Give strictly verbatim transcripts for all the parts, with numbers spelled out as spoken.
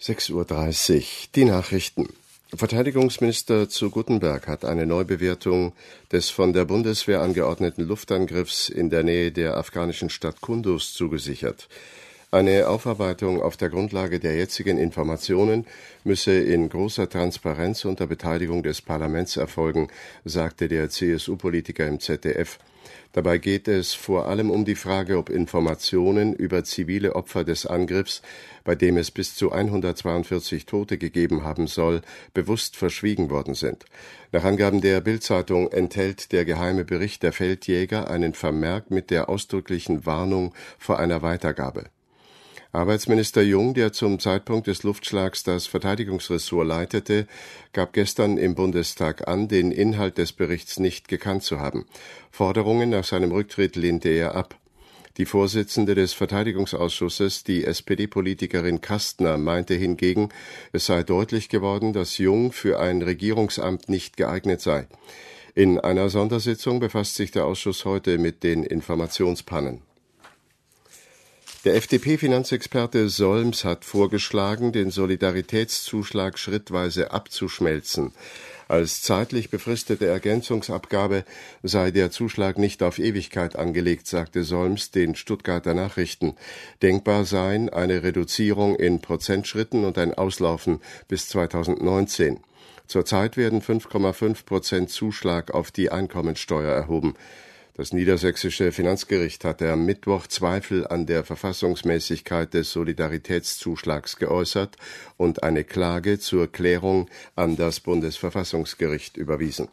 sechs Uhr dreißig. Die Nachrichten. Verteidigungsminister zu Guttenberg hat eine Neubewertung des von der Bundeswehr angeordneten Luftangriffs in der Nähe der afghanischen Stadt Kunduz zugesichert. Eine Aufarbeitung auf der Grundlage der jetzigen Informationen müsse in großer Transparenz unter Beteiligung des Parlaments erfolgen, sagte der C S U-Politiker im Z D F. Dabei geht es vor allem um die Frage, ob Informationen über zivile Opfer des Angriffs, bei dem es bis zu hundertzweiundvierzig Tote gegeben haben soll, bewusst verschwiegen worden sind. Nach Angaben der Bild-Zeitung enthält der geheime Bericht der Feldjäger einen Vermerk mit der ausdrücklichen Warnung vor einer Weitergabe. Arbeitsminister Jung, der zum Zeitpunkt des Luftschlags das Verteidigungsressort leitete, gab gestern im Bundestag an, den Inhalt des Berichts nicht gekannt zu haben. Forderungen nach seinem Rücktritt lehnte er ab. Die Vorsitzende des Verteidigungsausschusses, die S P D-Politikerin Kastner, meinte hingegen, es sei deutlich geworden, dass Jung für ein Regierungsamt nicht geeignet sei. In einer Sondersitzung befasst sich der Ausschuss heute mit den Informationspannen. Der F D P-Finanzexperte Solms hat vorgeschlagen, den Solidaritätszuschlag schrittweise abzuschmelzen. Als zeitlich befristete Ergänzungsabgabe sei der Zuschlag nicht auf Ewigkeit angelegt, sagte Solms den Stuttgarter Nachrichten. Denkbar seien eine Reduzierung in Prozentschritten und ein Auslaufen bis zweitausendneunzehn. Zurzeit werden fünf Komma fünf Prozent Zuschlag auf die Einkommensteuer erhoben. Das niedersächsische Finanzgericht hatte am Mittwoch Zweifel an der Verfassungsmäßigkeit des Solidaritätszuschlags geäußert und eine Klage zur Klärung an das Bundesverfassungsgericht überwiesen.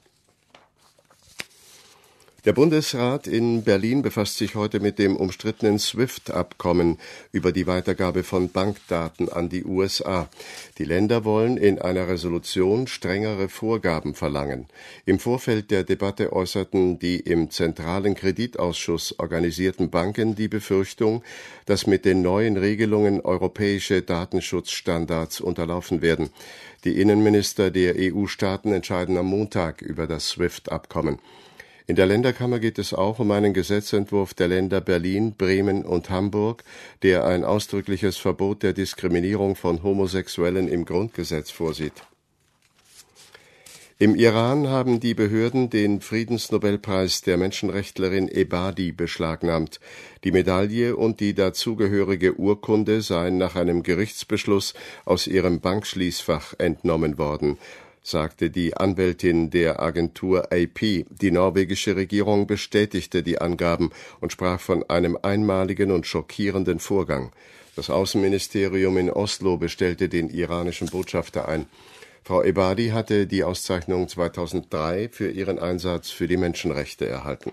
Der Bundesrat in Berlin befasst sich heute mit dem umstrittenen SWIFT-Abkommen über die Weitergabe von Bankdaten an die U S A. Die Länder wollen in einer Resolution strengere Vorgaben verlangen. Im Vorfeld der Debatte äußerten die im Zentralen Kreditausschuss organisierten Banken die Befürchtung, dass mit den neuen Regelungen europäische Datenschutzstandards unterlaufen werden. Die Innenminister der E U-Staaten entscheiden am Montag über das SWIFT-Abkommen. In der Länderkammer geht es auch um einen Gesetzentwurf der Länder Berlin, Bremen und Hamburg, der ein ausdrückliches Verbot der Diskriminierung von Homosexuellen im Grundgesetz vorsieht. Im Iran haben die Behörden den Friedensnobelpreis der Menschenrechtlerin Ebadi beschlagnahmt. Die Medaille und die dazugehörige Urkunde seien nach einem Gerichtsbeschluss aus ihrem Bankschließfach entnommen worden, sagte die Anwältin der Agentur A P. Die norwegische Regierung bestätigte die Angaben und sprach von einem einmaligen und schockierenden Vorgang. Das Außenministerium in Oslo bestellte den iranischen Botschafter ein. Frau Ebadi hatte die Auszeichnung zweitausenddrei für ihren Einsatz für die Menschenrechte erhalten.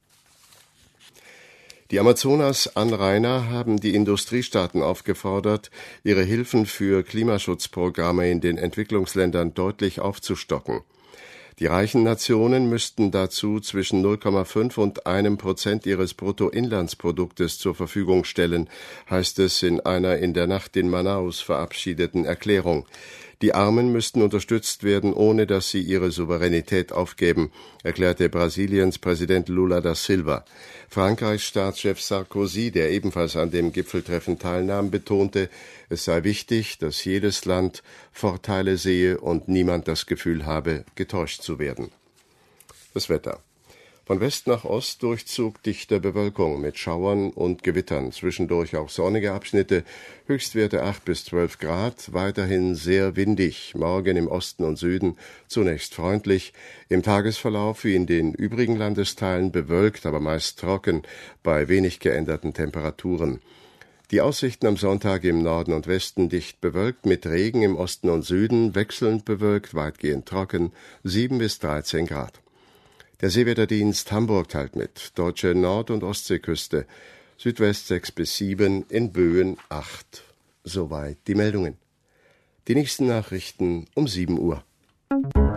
Die Amazonas-Anrainer haben die Industriestaaten aufgefordert, ihre Hilfen für Klimaschutzprogramme in den Entwicklungsländern deutlich aufzustocken. Die reichen Nationen müssten dazu zwischen null Komma fünf und einem Prozent ihres Bruttoinlandsproduktes zur Verfügung stellen, heißt es in einer in der Nacht in Manaus verabschiedeten Erklärung. Die Armen müssten unterstützt werden, ohne dass sie ihre Souveränität aufgeben, erklärte Brasiliens Präsident Lula da Silva. Frankreichs Staatschef Sarkozy, der ebenfalls an dem Gipfeltreffen teilnahm, betonte, es sei wichtig, dass jedes Land Vorteile sehe und niemand das Gefühl habe, getäuscht zu werden. Das Wetter. Von West nach Ost Durchzug dichter Bewölkung mit Schauern und Gewittern, zwischendurch auch sonnige Abschnitte, Höchstwerte acht bis zwölf Grad, weiterhin sehr windig, morgen im Osten und Süden zunächst freundlich, im Tagesverlauf wie in den übrigen Landesteilen bewölkt, aber meist trocken, bei wenig geänderten Temperaturen. Die Aussichten am Sonntag im Norden und Westen dicht bewölkt, mit Regen im Osten und Süden, wechselnd bewölkt, weitgehend trocken, sieben bis dreizehn Grad. Der Seewetterdienst Hamburg teilt mit, deutsche Nord- und Ostseeküste, Südwest sechs bis sieben, in Böen acht. Soweit die Meldungen. Die nächsten Nachrichten um sieben Uhr.